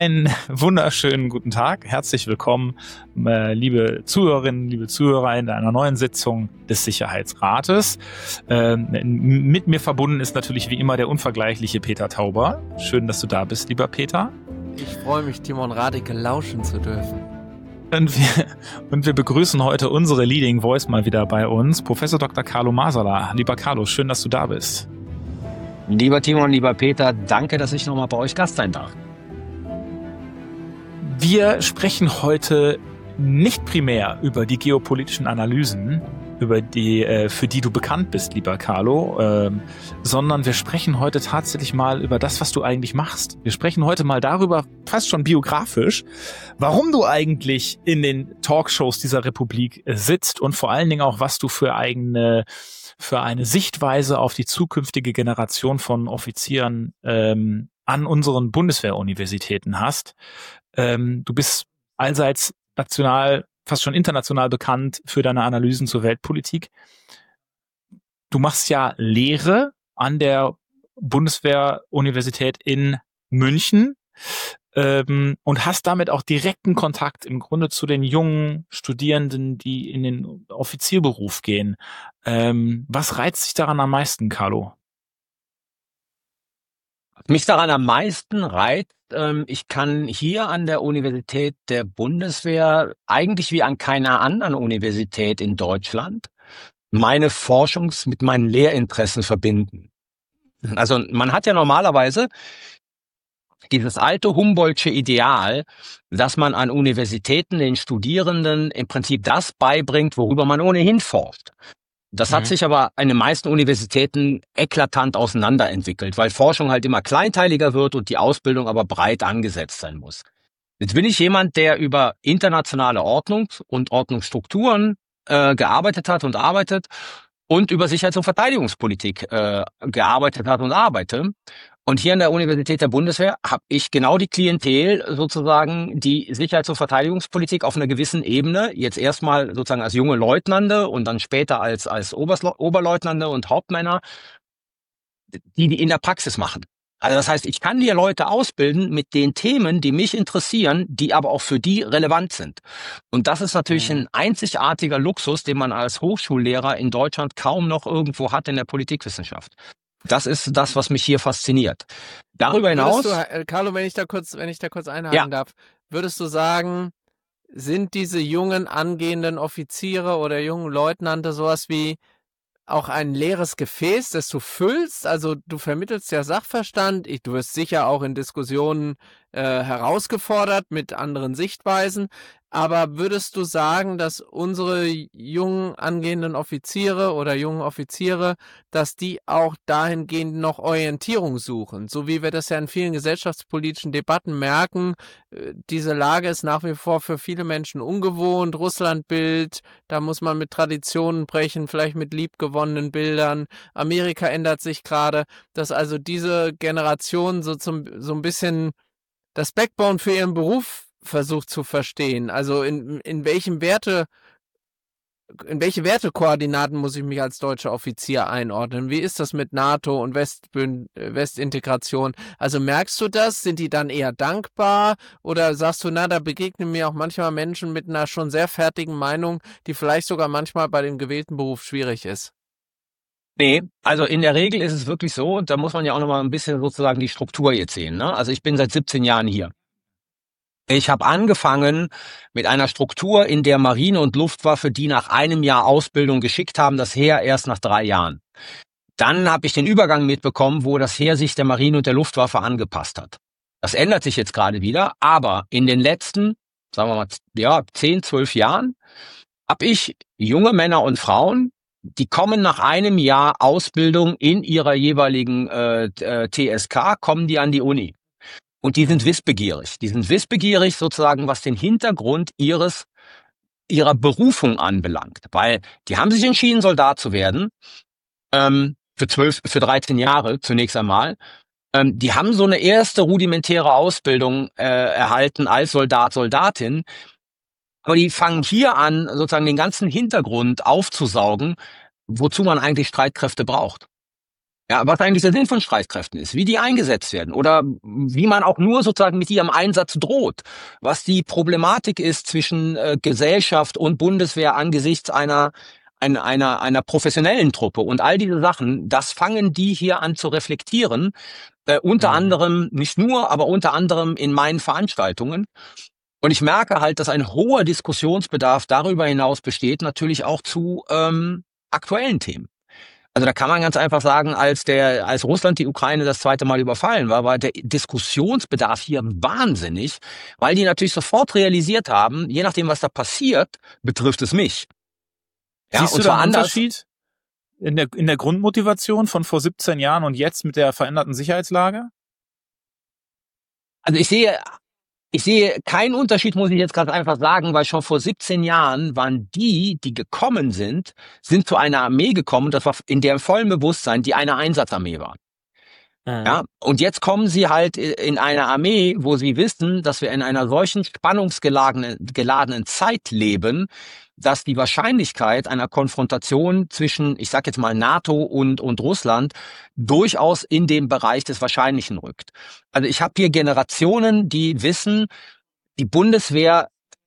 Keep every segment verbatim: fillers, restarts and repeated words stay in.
Einen wunderschönen guten Tag. Herzlich willkommen, äh, liebe Zuhörerinnen, liebe Zuhörer in einer neuen Sitzung des Sicherheitsrates. Ähm, mit mir verbunden ist natürlich wie immer der unvergleichliche Peter Tauber. Schön, dass du da bist, lieber Peter. Ich freue mich, Timon Radeke lauschen zu dürfen. Und wir, und wir begrüßen heute unsere Leading Voice mal wieder bei uns, Professor Doktor Carlo Masala. Lieber Carlo, schön, dass du da bist. Lieber Timon, lieber Peter, danke, dass ich nochmal bei euch Gast sein darf. Wir sprechen heute nicht primär über die geopolitischen Analysen, über die, äh, für die du bekannt bist, lieber Carlo, ähm, sondern wir sprechen heute tatsächlich mal über das, was du eigentlich machst. Wir sprechen heute mal darüber, fast schon biografisch, warum du eigentlich in den Talkshows dieser Republik äh, sitzt und vor allen Dingen auch, was du für eigene, für eine Sichtweise auf die zukünftige Generation von Offizieren ähm, an unseren Bundeswehruniversitäten hast. Ähm, du bist allseits national, fast schon international bekannt für deine Analysen zur Weltpolitik. Du machst ja Lehre an der Bundeswehruniversität in München ähm, und hast damit auch direkten Kontakt im Grunde zu den jungen Studierenden, die in den Offizierberuf gehen. Ähm, was reizt dich daran am meisten, Carlo? Mich daran am meisten reizt, ähm, ich kann hier an der Universität der Bundeswehr eigentlich wie an keiner anderen Universität in Deutschland meine Forschungs- mit meinen Lehrinteressen verbinden. Also man hat ja normalerweise dieses alte Humboldtsche Ideal, dass man an Universitäten den Studierenden im Prinzip das beibringt, worüber man ohnehin forscht. Das hat mhm. sich aber an den meisten Universitäten eklatant auseinanderentwickelt, weil Forschung halt immer kleinteiliger wird und die Ausbildung aber breit angesetzt sein muss. Jetzt bin ich jemand, der über internationale Ordnung und Ordnungsstrukturen äh, gearbeitet hat und arbeitet und über Sicherheits- und Verteidigungspolitik äh, gearbeitet hat und arbeite. Und hier an der Universität der Bundeswehr habe ich genau die Klientel sozusagen, die Sicherheits- und Verteidigungspolitik auf einer gewissen Ebene, jetzt erstmal sozusagen als junge Leutnante und dann später als als Oberstle- Oberleutnante und Hauptmänner, die die in der Praxis machen. Also das heißt, ich kann hier Leute ausbilden mit den Themen, die mich interessieren, die aber auch für die relevant sind. Und das ist natürlich ein einzigartiger Luxus, den man als Hochschullehrer in Deutschland kaum noch irgendwo hat in der Politikwissenschaft. Das ist das, was mich hier fasziniert. Darüber hinaus, Würdest du, Carlo, wenn ich da kurz, wenn ich da kurz einhaken ja. darf, würdest du sagen, sind diese jungen angehenden Offiziere oder jungen Leutnante sowas wie auch ein leeres Gefäß, das du füllst? Also du vermittelst ja Sachverstand, ich, du wirst sicher auch in Diskussionen äh, herausgefordert mit anderen Sichtweisen, aber würdest du sagen, dass unsere jungen angehenden Offiziere oder jungen Offiziere, dass die auch dahingehend noch Orientierung suchen? So wie wir das ja in vielen gesellschaftspolitischen Debatten merken, diese Lage ist nach wie vor für viele Menschen ungewohnt. Russlandbild, da muss man mit Traditionen brechen, vielleicht mit liebgewonnenen Bildern. Amerika ändert sich gerade, dass also diese Generation so, zum, so ein bisschen das Backbone für ihren Beruf versucht zu verstehen. Also in, in welchem Werte, in welche Wertekoordinaten muss ich mich als deutscher Offizier einordnen? Wie ist das mit NATO und Westbünd- Westintegration? Also merkst du das? Sind die dann eher dankbar? Oder sagst du, na, da begegnen mir auch manchmal Menschen mit einer schon sehr fertigen Meinung, die vielleicht sogar manchmal bei dem gewählten Beruf schwierig ist? Nee, also in der Regel ist es wirklich so, und da muss man ja auch nochmal ein bisschen sozusagen die Struktur jetzt sehen, ne? Also ich bin seit siebzehn Jahren hier. Ich habe angefangen mit einer Struktur in der Marine und Luftwaffe, die nach einem Jahr Ausbildung geschickt haben, das Heer erst nach drei Jahren. Dann habe ich den Übergang mitbekommen, wo das Heer sich der Marine und der Luftwaffe angepasst hat. Das ändert sich jetzt gerade wieder, aber in den letzten, sagen wir mal, ja, zehn, zwölf Jahren habe ich junge Männer und Frauen, die kommen nach einem Jahr Ausbildung in ihrer jeweiligen äh, T S K, kommen die an die Uni. Und die sind wissbegierig. Die sind wissbegierig sozusagen, was den Hintergrund ihres, ihrer Berufung anbelangt. Weil die haben sich entschieden, Soldat zu werden, ähm, für zwölf, für dreizehn Jahre zunächst einmal. Ähm, die haben so eine erste rudimentäre Ausbildung äh, erhalten als Soldat, Soldatin. Aber die fangen hier an, sozusagen den ganzen Hintergrund aufzusaugen, wozu man eigentlich Streitkräfte braucht. Ja, was eigentlich der Sinn von Streitkräften ist, wie die eingesetzt werden oder wie man auch nur sozusagen mit ihrem Einsatz droht, was die Problematik ist zwischen äh, Gesellschaft und Bundeswehr angesichts einer, einer, einer, einer professionellen Truppe und all diese Sachen, das fangen die hier an zu reflektieren, äh, unter Mhm. anderem, nicht nur, aber unter anderem in meinen Veranstaltungen. Und ich merke halt, dass ein hoher Diskussionsbedarf darüber hinaus besteht, natürlich auch zu ähm, aktuellen Themen. Also da kann man ganz einfach sagen, als der, als Russland die Ukraine das zweite Mal überfallen war, war der Diskussionsbedarf hier wahnsinnig, weil die natürlich sofort realisiert haben, je nachdem, was da passiert, betrifft es mich. Ja, Siehst und du da zwar einen anders. Unterschied in der, in der Grundmotivation von vor siebzehn Jahren und jetzt mit der veränderten Sicherheitslage? Also ich sehe, ich sehe keinen Unterschied, muss ich jetzt ganz einfach sagen, weil schon vor siebzehn Jahren waren die, die gekommen sind, sind zu einer Armee gekommen, das war in dem vollen Bewusstsein, die eine Einsatzarmee war. Mhm. Ja, und jetzt kommen sie halt in eine Armee, wo sie wissen, dass wir in einer solchen spannungsgeladenen geladenen Zeit leben, dass die Wahrscheinlichkeit einer Konfrontation zwischen, ich sag jetzt mal, NATO und, und Russland durchaus in den Bereich des Wahrscheinlichen rückt. Also ich habe hier Generationen, die wissen, die Bundeswehr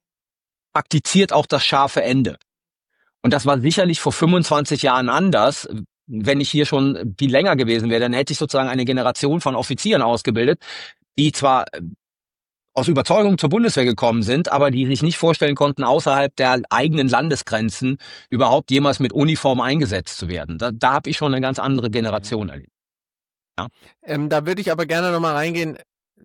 praktiziert auch das scharfe Ende. Und das war sicherlich vor fünfundzwanzig Jahren anders. Wenn ich hier schon viel länger gewesen wäre, dann hätte ich sozusagen eine Generation von Offizieren ausgebildet, die zwar aus Überzeugung zur Bundeswehr gekommen sind, aber die sich nicht vorstellen konnten, außerhalb der eigenen Landesgrenzen überhaupt jemals mit Uniform eingesetzt zu werden. Da, da habe ich schon eine ganz andere Generation erlebt. Ja. Ähm, da würde ich aber gerne nochmal reingehen.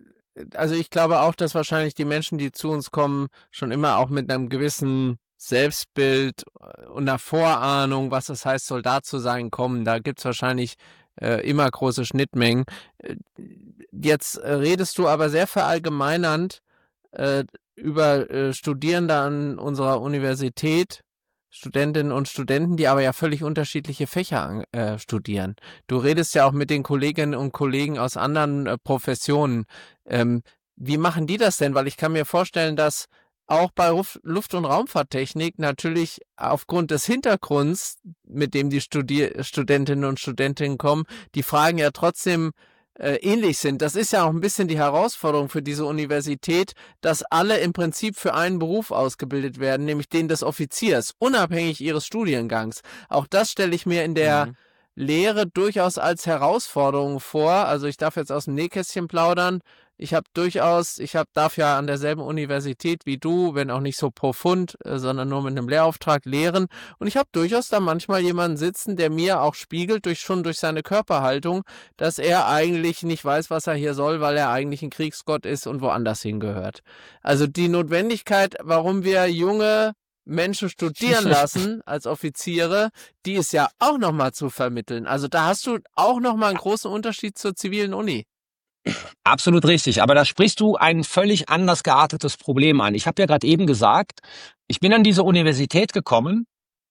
Also ich glaube auch, dass wahrscheinlich die Menschen, die zu uns kommen, schon immer auch mit einem gewissen Selbstbild und einer Vorahnung, was es heißt, Soldat zu sein, kommen. Da gibt's wahrscheinlich äh, immer große Schnittmengen. Äh, Jetzt äh, redest du aber sehr verallgemeinernd äh, über äh, Studierende an unserer Universität, Studentinnen und Studenten, die aber ja völlig unterschiedliche Fächer an, äh, studieren. Du redest ja auch mit den Kolleginnen und Kollegen aus anderen äh, Professionen. Ähm, wie machen die das denn? Weil ich kann mir vorstellen, dass auch bei Ruf, Luft- und Raumfahrttechnik natürlich aufgrund des Hintergrunds, mit dem die Studier Studentinnen und Studentinnen kommen, die Fragen ja trotzdem äh, ähnlich sind. Das ist ja auch ein bisschen die Herausforderung für diese Universität, dass alle im Prinzip für einen Beruf ausgebildet werden, nämlich den des Offiziers, unabhängig ihres Studiengangs. Auch das stelle ich mir in der Mhm. Lehre durchaus als Herausforderung vor. Also ich darf jetzt aus dem Nähkästchen plaudern. Ich habe durchaus, ich hab, darf ja an derselben Universität wie du, wenn auch nicht so profund, äh, sondern nur mit einem Lehrauftrag lehren. Und ich habe durchaus da manchmal jemanden sitzen, der mir auch spiegelt, durch, schon durch seine Körperhaltung, dass er eigentlich nicht weiß, was er hier soll, weil er eigentlich ein Kriegsgott ist und woanders hingehört. Also die Notwendigkeit, warum wir junge Menschen studieren lassen als Offiziere, die ist ja auch nochmal zu vermitteln. Also da hast du auch nochmal einen großen Unterschied zur zivilen Uni. Absolut richtig, aber da sprichst du ein völlig anders geartetes Problem an. Ich habe ja gerade eben gesagt, ich bin an diese Universität gekommen,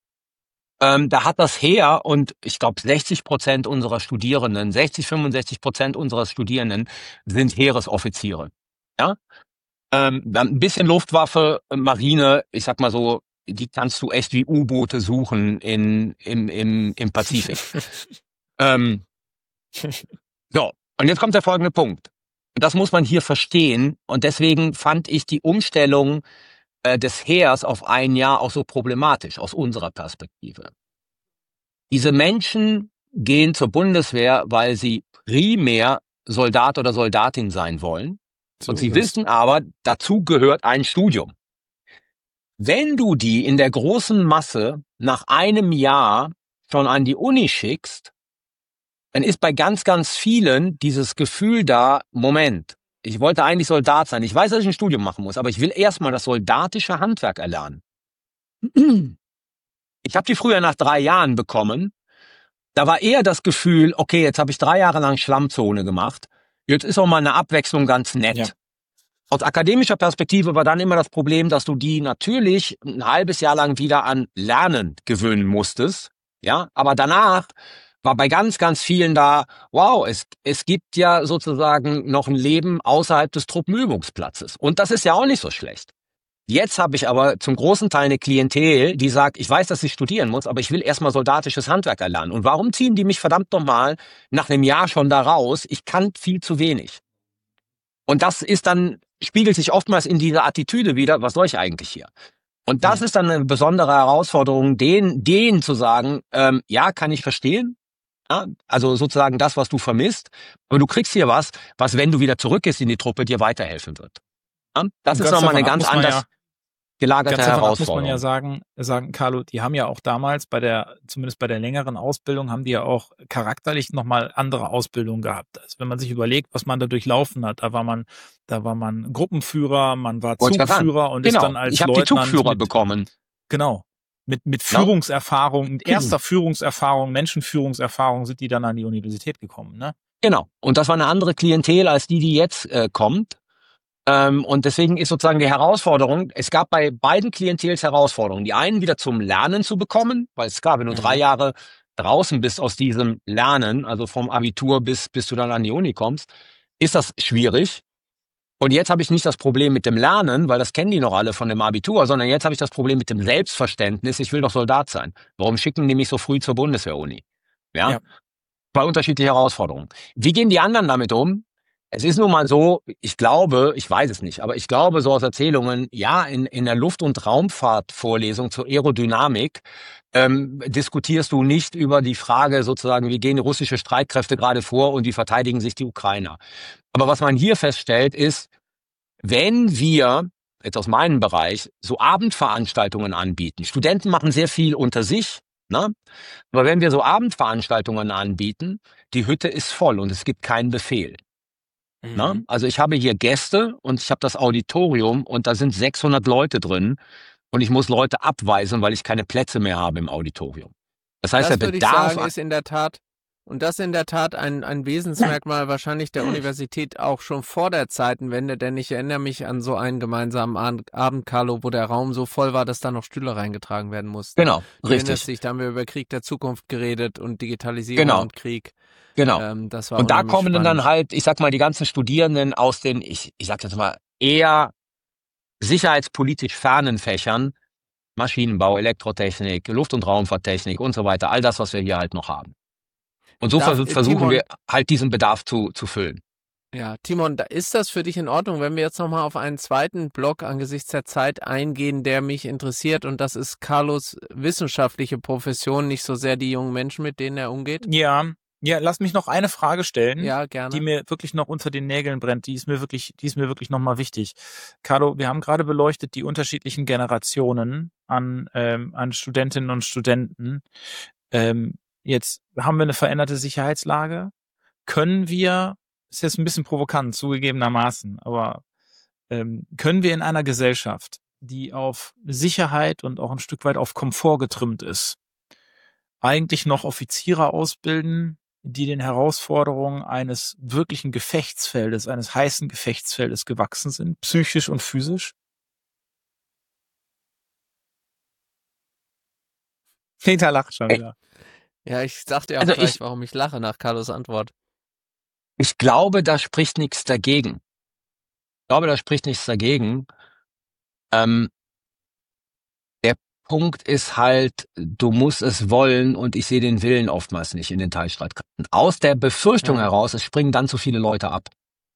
ähm, da hat das Heer und ich glaube sechzig Prozent unserer Studierenden, sechzig, fünfundsechzig Prozent unserer Studierenden sind Heeresoffiziere. Ja, ähm, dann ein bisschen Luftwaffe, Marine, ich sag mal so, die kannst du echt wie U-Boote suchen in im im im Pazifik. ähm, so. Und jetzt kommt der folgende Punkt. Das muss man hier verstehen. Und deswegen fand ich die Umstellung äh, des Heers auf ein Jahr auch so problematisch aus unserer Perspektive. Diese Menschen gehen zur Bundeswehr, weil sie primär Soldat oder Soldatin sein wollen. So Und sie ist. wissen aber, dazu gehört ein Studium. Wenn du die in der großen Masse nach einem Jahr schon an die Uni schickst, dann ist bei ganz, ganz vielen dieses Gefühl da, Moment, ich wollte eigentlich Soldat sein. Ich weiß, dass ich ein Studium machen muss, aber ich will erstmal das soldatische Handwerk erlernen. Ich habe die früher nach drei Jahren bekommen. Da war eher das Gefühl, okay, jetzt habe ich drei Jahre lang Schlammzone gemacht. Jetzt ist auch mal eine Abwechslung ganz nett. Ja. Aus akademischer Perspektive war dann immer das Problem, dass du die natürlich ein halbes Jahr lang wieder an Lernen gewöhnen musstest. Ja, aber danach war bei ganz, ganz vielen da, wow, es, es gibt ja sozusagen noch ein Leben außerhalb des Truppenübungsplatzes. Und das ist ja auch nicht so schlecht. Jetzt habe ich aber zum großen Teil eine Klientel, die sagt, ich weiß, dass ich studieren muss, aber ich will erstmal soldatisches Handwerk erlernen. Und warum ziehen die mich verdammt nochmal nach einem Jahr schon da raus? Ich kann viel zu wenig. Und das ist dann, spiegelt sich oftmals in dieser Attitüde wieder, was soll ich eigentlich hier? Und das Mhm. ist dann eine besondere Herausforderung, denen, denen zu sagen, ähm, ja, kann ich verstehen. Ja, also sozusagen das, was du vermisst. Aber du kriegst hier was, was, wenn du wieder zurückgehst in die Truppe, dir weiterhelfen wird. Ja, das Und ist ganz nochmal eine davon ab ganz muss man anders ja- gelagerte Ganz davon ab muss Herausforderung. man ja sagen, sagen, Carlo, die haben ja auch damals bei der, zumindest bei der längeren Ausbildung, haben die ja auch charakterlich nochmal andere Ausbildungen gehabt. Also wenn man sich überlegt, was man da durchlaufen hat, da war man, da war man Gruppenführer, man war Wollte ich grad sagen. Zugführer und Genau, ist dann als ich habe die Leutnant Zugführer mit, bekommen. genau, mit, mit Ja. Führungserfahrung, mit erster Führungserfahrung, Menschenführungserfahrung sind die dann an die Universität gekommen, ne? Genau. Und das war eine andere Klientel als die, die jetzt äh, kommt. Ähm, und deswegen ist sozusagen die Herausforderung, es gab bei beiden Klientels Herausforderungen. Die einen wieder zum Lernen zu bekommen, weil es klar, wenn du Mhm. drei Jahre draußen bist aus diesem Lernen, also vom Abitur bis, bis du dann an die Uni kommst, ist das schwierig. Und jetzt habe ich nicht das Problem mit dem Lernen, weil das kennen die noch alle von dem Abitur, sondern jetzt habe ich das Problem mit dem Selbstverständnis, ich will doch Soldat sein. Warum schicken die mich so früh zur Bundeswehr-Uni? Ja? Ja. Zwei unterschiedliche Herausforderungen. Wie gehen die anderen damit um? Es ist nun mal so, ich glaube, ich weiß es nicht, aber ich glaube so aus Erzählungen, ja, in, in der Luft- und Raumfahrtvorlesung zur Aerodynamik ähm, diskutierst du nicht über die Frage sozusagen, wie gehen russische Streitkräfte gerade vor und wie verteidigen sich die Ukrainer. Aber was man hier feststellt ist, wenn wir, jetzt aus meinem Bereich, so Abendveranstaltungen anbieten, Studenten machen sehr viel unter sich, ne? Aber wenn wir so Abendveranstaltungen anbieten, die Hütte ist voll und es gibt keinen Befehl. Ne? Mhm. Also ich habe hier Gäste und ich habe das Auditorium und da sind sechshundert Leute drin und ich muss Leute abweisen, weil ich keine Plätze mehr habe im Auditorium. Das heißt, Das der würde ich Bedarf sagen, ist in der Tat, und das in der Tat ein, ein Wesensmerkmal wahrscheinlich der Universität auch schon vor der Zeitenwende, denn ich erinnere mich an so einen gemeinsamen Abend, Abend, Carlo, wo der Raum so voll war, dass da noch Stühle reingetragen werden mussten. genau, Du erinnerst richtig, dich, da haben wir über Krieg der Zukunft geredet und Digitalisierung genau, und Krieg. genau. Ähm, das war Und da unheimlich kommen dann spannend. halt, ich sag mal, die ganzen Studierenden aus den, ich, ich sag jetzt mal, eher sicherheitspolitisch fernen Fächern, Maschinenbau, Elektrotechnik, Luft- und Raumfahrttechnik und so weiter, all das, was wir hier halt noch haben. Und so Darf- vers äh, versuchen Timon, wir halt diesen Bedarf zu, zu füllen. Ja, Timon, da ist das für dich in Ordnung, wenn wir jetzt nochmal auf einen zweiten Block angesichts der Zeit eingehen, der mich interessiert, und das ist Carlos wissenschaftliche Profession, nicht so sehr die jungen Menschen, mit denen er umgeht? Ja, ja, lass mich noch eine Frage stellen, Ja, die gerne. mir wirklich noch unter den Nägeln brennt. Die ist mir wirklich, die ist mir wirklich nochmal wichtig. Carlo, wir haben gerade beleuchtet die unterschiedlichen Generationen an, ähm, an Studentinnen und Studenten. Ähm, jetzt haben wir eine veränderte Sicherheitslage. Können wir, ist jetzt ein bisschen provokant zugegebenermaßen, aber ähm, können wir in einer Gesellschaft, die auf Sicherheit und auch ein Stück weit auf Komfort getrimmt ist, eigentlich noch Offiziere ausbilden, die den Herausforderungen eines wirklichen Gefechtsfeldes, eines heißen Gefechtsfeldes gewachsen sind, psychisch und physisch? Peter lacht schon Ey, wieder. Ja, ich sag dir auch Also gleich, ich, warum ich lache nach Carlos Antwort. ich glaube, da spricht nichts dagegen. Ich glaube, da spricht nichts dagegen. Ähm, der Punkt ist halt, du musst es wollen und ich sehe den Willen oftmals nicht in den Teilstreitkräften. Aus der Befürchtung Ja. heraus, es springen dann zu viele Leute ab.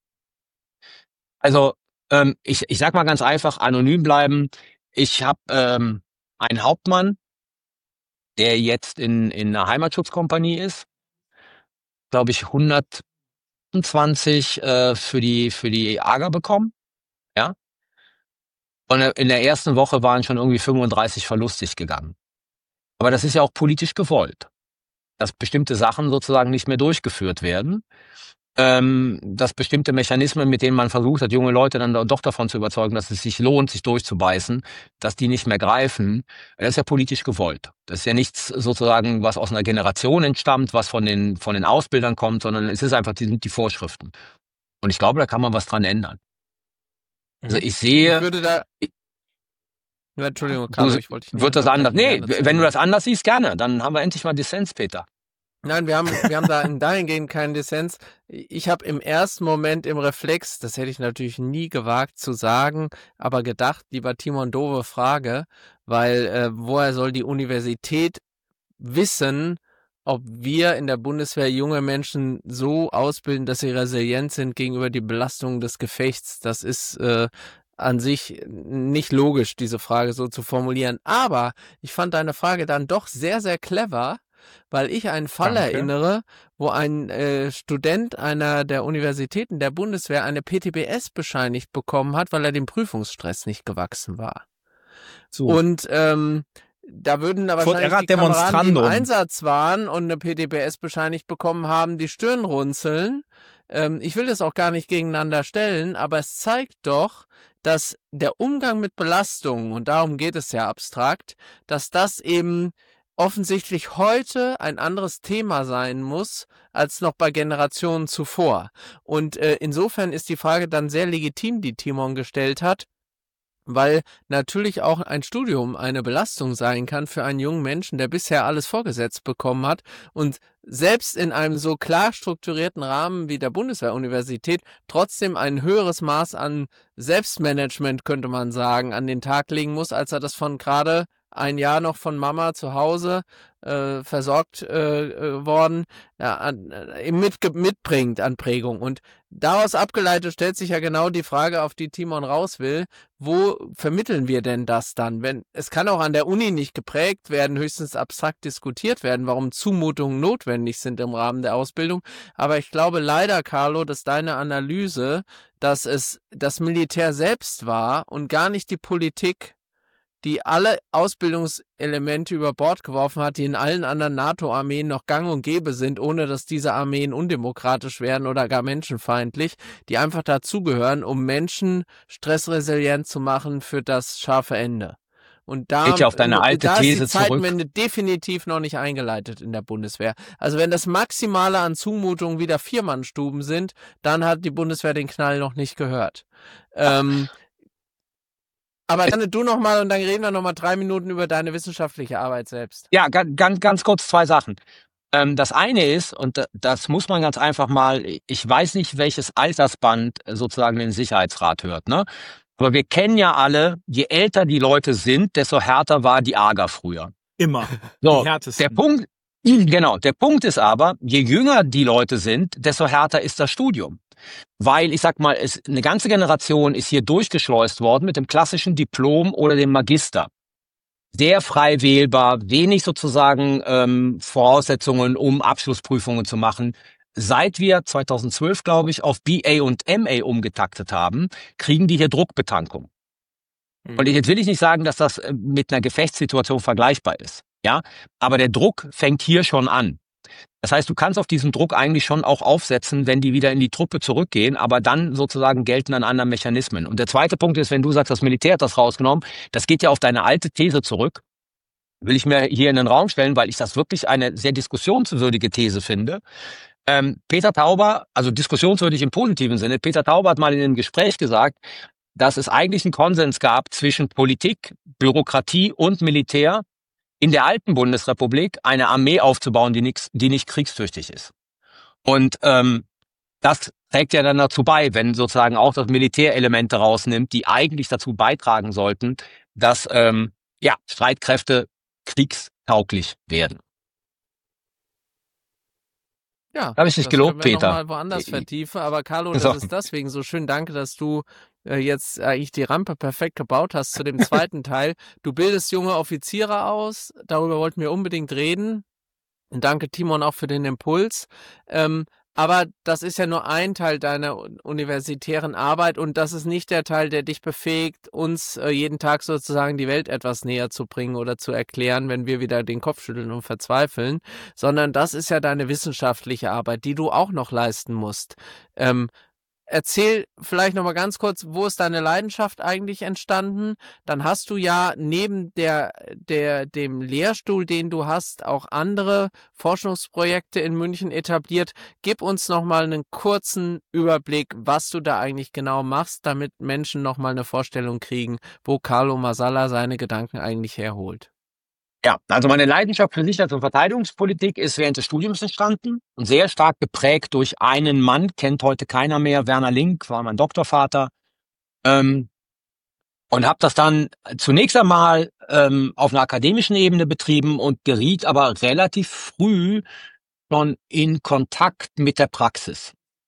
Also ähm, ich, ich sag mal ganz einfach, anonym bleiben. Ich habe ähm, einen Hauptmann, der jetzt in, in einer Heimatschutzkompanie ist, glaube ich, hundertzwanzig äh, für die für die A G A bekommen. Ja. Und in der ersten Woche waren schon irgendwie fünfunddreißig verlustig gegangen. Aber das ist ja auch politisch gewollt, dass bestimmte Sachen sozusagen nicht mehr durchgeführt werden, ähm, dass bestimmte Mechanismen, mit denen man versucht hat, junge Leute dann doch davon zu überzeugen, dass es sich lohnt, sich durchzubeißen, dass die nicht mehr greifen. Das ist ja politisch gewollt. Das ist ja nichts sozusagen, was aus einer Generation entstammt, was von den von den Ausbildern kommt, sondern es ist einfach die, die Vorschriften. Und ich glaube, da kann man was dran ändern. Also ich Ich sehe, würde da. Ja, Entschuldigung, du, Carlo, ich wollte dich nicht wird das anders. unterbrechen. Nee, Gerne zu wenn du Ende. das anders siehst, gerne. Dann haben wir endlich mal Dissens, Peter. Nein, wir haben, wir haben da in dahingehend keinen Dissens. Ich habe im ersten Moment im Reflex, das hätte ich natürlich nie gewagt zu sagen, aber gedacht, lieber Timon, doofe Frage, weil äh, woher soll die Universität wissen, ob wir in der Bundeswehr junge Menschen so ausbilden, dass sie resilient sind gegenüber die Belastungen des Gefechts? Das ist äh, an sich nicht logisch, diese Frage so zu formulieren. Aber ich fand deine Frage dann doch sehr, sehr clever, weil ich einen Fall Danke. erinnere, wo ein äh, Student einer der Universitäten der Bundeswehr eine P T B S bescheinigt bekommen hat, weil er dem Prüfungsstress nicht gewachsen war. So. Und ähm, da würden da Quod wahrscheinlich erat die Kameraden, die im demonstrandum. Einsatz waren und eine P T B S bescheinigt bekommen haben, die Stirn runzeln. Ähm, ich will das auch gar nicht gegeneinander stellen, aber es zeigt doch, dass der Umgang mit Belastungen, und darum geht es ja abstrakt, dass das eben offensichtlich heute ein anderes Thema sein muss, als noch bei Generationen zuvor. Und äh, insofern ist die Frage dann sehr legitim, die Timon gestellt hat, weil natürlich auch ein Studium eine Belastung sein kann für einen jungen Menschen, der bisher alles vorgesetzt bekommen hat und selbst in einem so klar strukturierten Rahmen wie der Bundeswehruniversität trotzdem ein höheres Maß an Selbstmanagement, könnte man sagen, an den Tag legen muss, als er das von gerade ein Jahr noch von Mama zu Hause äh, versorgt äh, äh, worden, ja, an, äh, mit, mitbringt an Prägung. Und daraus abgeleitet stellt sich ja genau die Frage, auf die Timon raus will, wo vermitteln wir denn das dann? Wenn es kann auch an der Uni nicht geprägt werden, höchstens abstrakt diskutiert werden, warum Zumutungen notwendig sind im Rahmen der Ausbildung. Aber ich glaube leider, Carlo, dass deine Analyse, dass es das Militär selbst war und gar nicht die Politik, die alle Ausbildungselemente über Bord geworfen hat, die in allen anderen NATO-Armeen noch gang und gäbe sind, ohne dass diese Armeen undemokratisch werden oder gar menschenfeindlich, die einfach dazugehören, um Menschen stressresilient zu machen für das scharfe Ende. Und da, Geht ja auf deine alte da These ist die zurück. Zeitenwende definitiv noch nicht eingeleitet in der Bundeswehr. Also wenn das Maximale an Zumutungen wieder Viermannstuben sind, dann hat die Bundeswehr den Knall noch nicht gehört. Ähm, Aber dann du noch mal und dann reden wir noch mal drei Minuten über deine wissenschaftliche Arbeit selbst. Ja, ganz, ganz, ganz kurz zwei Sachen. Ähm, das eine ist, und da- das muss man ganz einfach mal, ich weiß nicht, welches Altersband sozusagen den Sicherheitsrat hört, ne? Aber wir kennen ja alle, je älter die Leute sind, desto härter war die A G A früher. Immer. So, Die härtesten. der Punkt, genau, der Punkt ist aber, je jünger die Leute sind, desto härter ist das Studium. Weil, ich sag mal, es, eine ganze Generation ist hier durchgeschleust worden mit dem klassischen Diplom oder dem Magister. Sehr frei wählbar, wenig sozusagen ähm, Voraussetzungen, um Abschlussprüfungen zu machen. Seit wir zweitausendzwölf, glaube ich, auf B A und M A umgetaktet haben, kriegen die hier Druckbetankung. Mhm. Und jetzt will ich nicht sagen, dass das äh, mit einer Gefechtssituation vergleichbar ist. Ja, aber der Druck fängt hier schon an. Das heißt, du kannst auf diesen Druck eigentlich schon auch aufsetzen, wenn die wieder in die Truppe zurückgehen, aber dann sozusagen gelten dann andere Mechanismen. Und der zweite Punkt ist, wenn du sagst, das Militär hat das rausgenommen, das geht ja auf deine alte These zurück, will ich mir hier in den Raum stellen, weil ich das wirklich eine sehr diskussionswürdige These finde. Ähm, Peter Tauber, also diskussionswürdig im positiven Sinne, Peter Tauber hat mal in einem Gespräch gesagt, dass es eigentlich einen Konsens gab zwischen Politik, Bürokratie und Militär, in der alten Bundesrepublik eine Armee aufzubauen, die, nix, die nicht kriegstüchtig ist. Und ähm, das trägt ja dann dazu bei, wenn sozusagen auch das Militär Elemente rausnimmt, die eigentlich dazu beitragen sollten, dass ähm, ja, Streitkräfte kriegstauglich werden. Ja, Habe ich dich das gelobt, können wir Peter? noch mal woanders vertiefen. Aber Carlo, das So. ist deswegen so schön. Danke, dass du äh, jetzt eigentlich die Rampe perfekt gebaut hast zu dem zweiten Teil. Du bildest junge Offiziere aus. Darüber wollten wir unbedingt reden. Und danke, Timon, auch für den Impuls. Ähm, aber das ist ja nur ein Teil deiner universitären Arbeit und das ist nicht der Teil, der dich befähigt, uns äh, jeden Tag sozusagen die Welt etwas näher zu bringen oder zu erklären, wenn wir wieder den Kopf schütteln und verzweifeln, sondern das ist ja deine wissenschaftliche Arbeit, die du auch noch leisten musst. Ähm, Erzähl vielleicht noch mal ganz kurz, wo ist deine Leidenschaft eigentlich entstanden? Dann hast du ja neben der, der, dem Lehrstuhl, den du hast, auch andere Forschungsprojekte in München etabliert. Gib uns noch mal einen kurzen Überblick, was du da eigentlich genau machst, damit Menschen noch mal eine Vorstellung kriegen, wo Carlo Masala seine Gedanken eigentlich herholt. Ja, also meine Leidenschaft für Sicherheits- und Verteidigungspolitik ist während des Studiums entstanden und sehr stark geprägt durch einen Mann, kennt heute keiner mehr, Werner Link, war mein Doktorvater, ähm, und habe das dann zunächst einmal ähm, auf einer akademischen Ebene betrieben und geriet aber relativ früh schon in Kontakt mit der Praxis,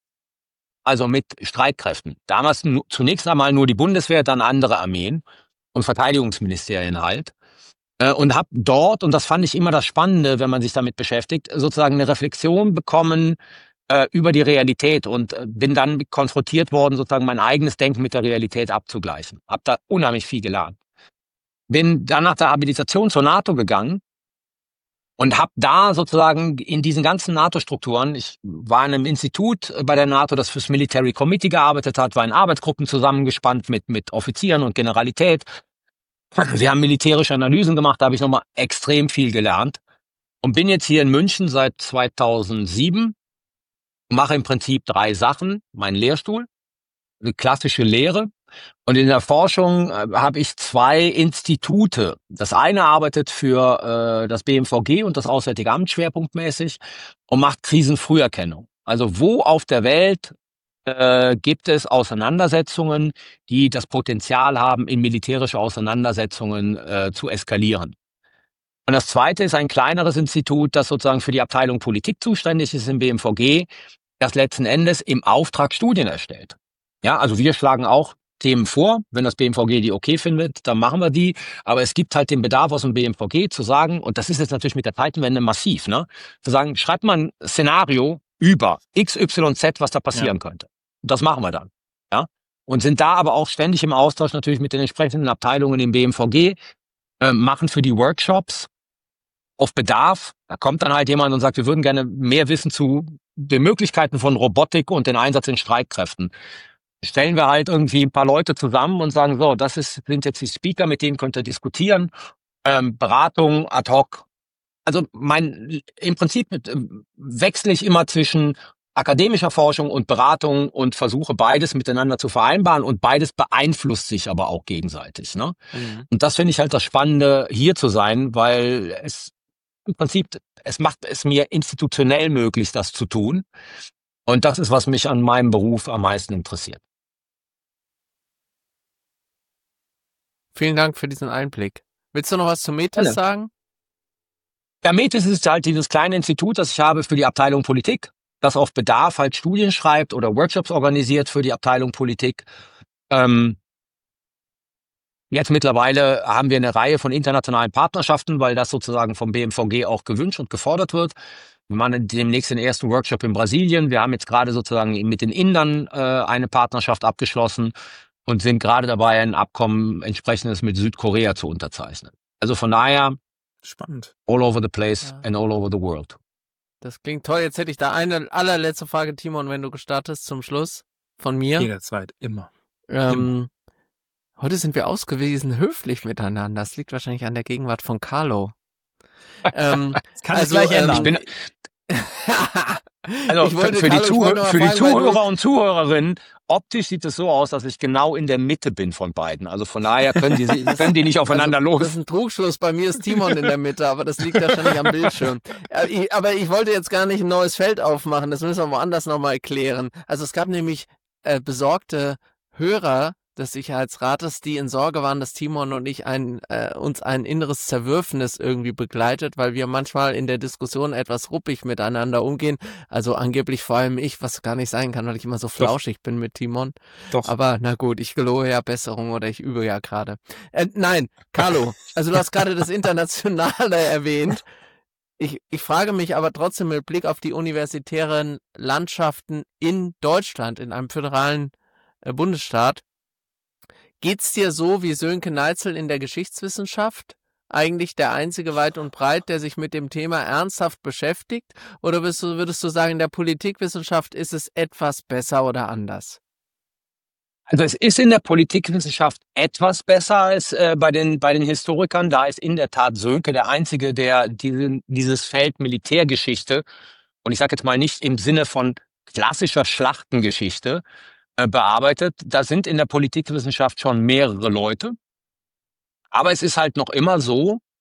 also mit Streitkräften. Damals nu- zunächst einmal nur die Bundeswehr, dann andere Armeen und Verteidigungsministerien halt. Äh, Und habe dort, und das fand ich immer das Spannende, wenn man sich damit beschäftigt, sozusagen eine Reflexion bekommen äh, über die Realität und äh, bin dann konfrontiert worden, sozusagen mein eigenes Denken mit der Realität abzugleichen. Hab da unheimlich viel gelernt. Bin dann nach der Habilitation zur NATO gegangen und habe da sozusagen in diesen ganzen NATO-Strukturen, ich war in einem Institut bei der NATO, das fürs Military Committee gearbeitet hat, war in Arbeitsgruppen zusammengespannt mit, mit Offizieren und Generalität. Wir haben militärische Analysen gemacht, da habe ich nochmal extrem viel gelernt und bin jetzt hier in München seit zweitausendsieben, mache im Prinzip drei Sachen. Meinen Lehrstuhl, eine klassische Lehre, und in der Forschung äh, habe ich zwei Institute. Das eine arbeitet für äh, das B M V G und das Auswärtige Amt schwerpunktmäßig und macht Krisenfrüherkennung. Also wo auf der Welt äh, gibt es Auseinandersetzungen, die das Potenzial haben, in militärische Auseinandersetzungen äh, zu eskalieren. Und das zweite ist ein kleineres Institut, das sozusagen für die Abteilung Politik zuständig ist im B M V G, das letzten Endes im Auftrag Studien erstellt. Ja, also wir schlagen auch Themen vor. Wenn das B M V G die okay findet, dann machen wir die. Aber es gibt halt den Bedarf aus dem B M V G zu sagen, und das ist jetzt natürlich mit der Zeitenwende massiv, ne, zu sagen, schreibt man ein Szenario über X Y Z, was da passieren ja. könnte. Und das machen wir dann. Ja, und sind da aber auch ständig im Austausch natürlich mit den entsprechenden Abteilungen im B M V G, äh, machen für die Workshops auf Bedarf. Da kommt dann halt jemand und sagt, wir würden gerne mehr wissen zu den Möglichkeiten von Robotik und den Einsatz in Streitkräften. Stellen wir halt irgendwie ein paar Leute zusammen und sagen, so, das ist, sind jetzt die Speaker, mit denen könnt ihr diskutieren, ähm, Beratung ad hoc. Also mein, im Prinzip äh, wechsle ich immer zwischen akademischer Forschung und Beratung und versuche beides miteinander zu vereinbaren, und beides beeinflusst sich aber auch gegenseitig. Ne? Mhm. Und das finde ich halt das Spannende, hier zu sein, weil es im Prinzip, es macht es mir institutionell möglich, das zu tun. Und das ist, was mich an meinem Beruf am meisten interessiert. Vielen Dank für diesen Einblick. Willst du noch was zu Metis sagen? Ja, Metis ist halt dieses kleine Institut, das ich habe für die Abteilung Politik, das auf Bedarf halt Studien schreibt oder Workshops organisiert für die Abteilung Politik. Ähm, jetzt mittlerweile haben wir eine Reihe von internationalen Partnerschaften, weil das sozusagen vom B M V G auch gewünscht und gefordert wird. Wir machen demnächst den ersten Workshop in Brasilien. Wir haben jetzt gerade sozusagen mit den Indern äh, eine Partnerschaft abgeschlossen und sind gerade dabei, ein Abkommen entsprechendes mit Südkorea zu unterzeichnen. Also von daher, spannend. All over the place ja. and all over the world. Das klingt toll. Jetzt hätte ich da eine allerletzte Frage, Timon, wenn du gestattest, zum Schluss von mir. Jederzeit, immer. Ähm, immer. Heute sind wir ausgewiesen höflich miteinander. Das liegt wahrscheinlich an der Gegenwart von Carlo. ähm, das kann also, ich gleich ähm, ändern. Bin, also für, für, die, Zuhör, für die Zuhörer und Zuhörerinnen, optisch sieht es so aus, dass ich genau in der Mitte bin von beiden. Also von daher können die, können die nicht aufeinander also, los. Das ist ein Trugschluss. Bei mir ist Timon in der Mitte, aber das liegt wahrscheinlich am Bildschirm. Aber ich wollte jetzt gar nicht ein neues Feld aufmachen. Das müssen wir woanders nochmal erklären. Also es gab nämlich äh, besorgte Hörer des Sicherheitsrates, die in Sorge waren, dass Timon und ich ein, äh, uns ein inneres Zerwürfnis irgendwie begleitet, weil wir manchmal in der Diskussion etwas ruppig miteinander umgehen. Also angeblich vor allem ich, was gar nicht sein kann, weil ich immer so flauschig Doch. bin mit Timon. Doch. Aber na gut, ich gelobe ja Besserung oder ich übe ja gerade. Äh, nein, Carlo, also du hast gerade das Internationale erwähnt. Ich, ich frage mich aber trotzdem mit Blick auf die universitären Landschaften in Deutschland, in einem föderalen äh, Bundesstaat, geht's dir so wie Sönke Neitzel in der Geschichtswissenschaft? Eigentlich der einzige weit und breit, der sich mit dem Thema ernsthaft beschäftigt? Oder würdest du, würdest du sagen, in der Politikwissenschaft ist es etwas besser oder anders? Also es ist in der Politikwissenschaft etwas besser als äh, bei den bei den Historikern. Da ist in der Tat Sönke der Einzige, der diesen, dieses Feld Militärgeschichte, und ich sage jetzt mal nicht im Sinne von klassischer Schlachtengeschichte, bearbeitet. Da sind in der Politikwissenschaft schon mehrere Leute. Aber es ist halt noch immer so,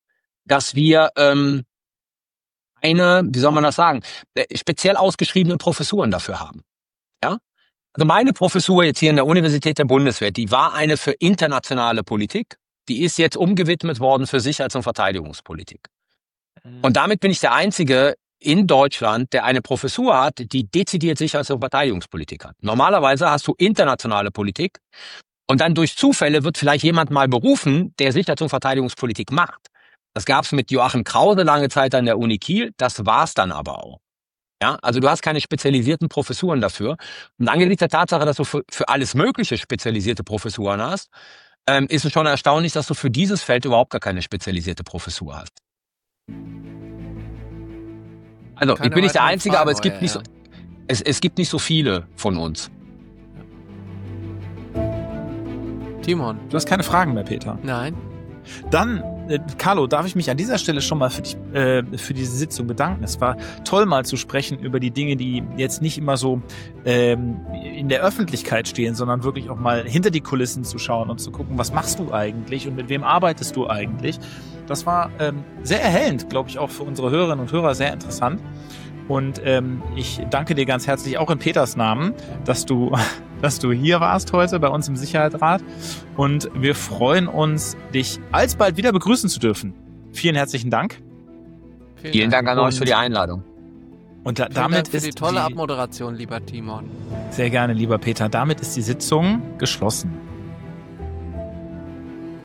dass wir ähm, eine, wie soll man das sagen, speziell ausgeschriebene Professuren dafür haben. Ja? Also meine Professur jetzt hier in der Universität der Bundeswehr, die war eine für internationale Politik, die ist jetzt umgewidmet worden für Sicherheits- und Verteidigungspolitik. Und damit bin ich der Einzige in Deutschland, der eine Professur hat, die dezidiert Sicherheits- und Verteidigungspolitik hat. Normalerweise hast du internationale Politik und dann durch Zufälle wird vielleicht jemand mal berufen, der Sicherheits- und Verteidigungspolitik macht. Das gab es mit Joachim Krause lange Zeit an der Uni Kiel, das war's dann aber auch. Ja, also du hast keine spezialisierten Professuren dafür. Und angesichts der Tatsache, dass du für, für alles mögliche spezialisierte Professuren hast, ähm, ist es schon erstaunlich, dass du für dieses Feld überhaupt gar keine spezialisierte Professur hast. Also, Keine ich bin nicht der weiteren Einzige, Fragen, aber es gibt euer nicht so, Ehren. es, es gibt nicht so viele von uns. Timon. Du hast keine Fragen mehr, Peter. Nein. Dann, äh, Carlo, darf ich mich an dieser Stelle schon mal für, dich, äh, für diese Sitzung bedanken. Es war toll, mal zu sprechen über die Dinge, die jetzt nicht immer so ähm, in der Öffentlichkeit stehen, sondern wirklich auch mal hinter die Kulissen zu schauen und zu gucken, was machst du eigentlich und mit wem arbeitest du eigentlich. Das war ähm, sehr erhellend, glaube ich, auch für unsere Hörerinnen und Hörer sehr interessant. Und ähm, ich danke dir ganz herzlich auch in Peters Namen, dass du, dass du hier warst heute bei uns im Sicherheitsrat. Und wir freuen uns, dich alsbald wieder begrüßen zu dürfen. Vielen herzlichen Dank. Vielen Dank an euch für die Einladung. Und da, Vielen damit Dank für ist die tolle die, Abmoderation, lieber Timon. sehr gerne, lieber Peter. Damit ist die Sitzung geschlossen.